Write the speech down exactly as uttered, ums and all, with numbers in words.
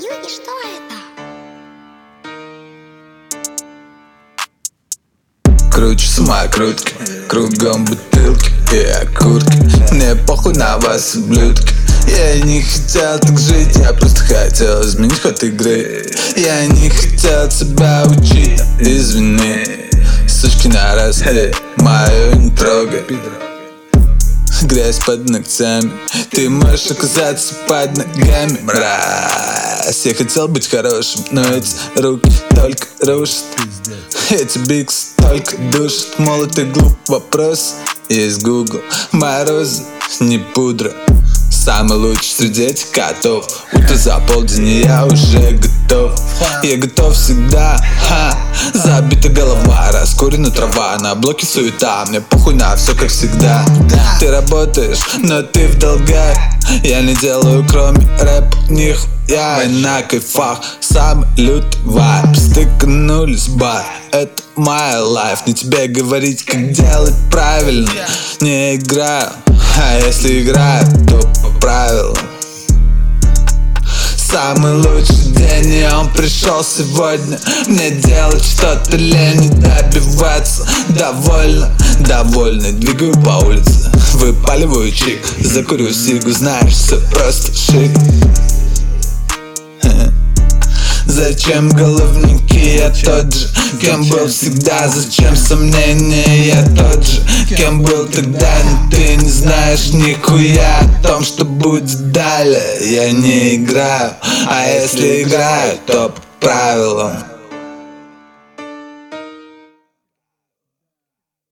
Юги, что это? Круче самокрутки, кругом бутылки и окурки. Мне похуй на вас, ублюдки. Я не хотел так жить, я просто хотел изменить ход игры. Я не хотел тебя учить, извини. Сучки наросли, мою не трогай. Грязь под ногтями, ты можешь оказаться под ногами. Мразь, я хотел быть хорошим, но эти руки только рушат. Эти биксы только душат. Молод и глуп вопрос, есть Google. Морозы, не пудра, самый лучший среди этих котов. Утро за полдень, и я уже готов. Я готов всегда, ха. Забита голова, раскурена трава, на блоке суета. Мне похуй на все, как всегда. Ты работаешь, но ты в долгах. Я не делаю кроме рэп нихуя. На кайфах, самый лютый вайб. Стыкнулись бар, это my life. Не тебе говорить, как делать правильно. Не играю, а если играю, то по правилам. Самый лучший день, и он пришел сегодня. Мне делать что-то лень, не добиваться. Довольно, довольно, двигаю по улице. Выпаливаю чик, закурю сигу, знаешь, все просто шик. Зачем головники, я тот же, кем был всегда. Зачем сомнения, я тот же, кем был тогда. Но ты не знаешь нихуя о том, что будет далее. Я не играю, а если играю, то по правилам.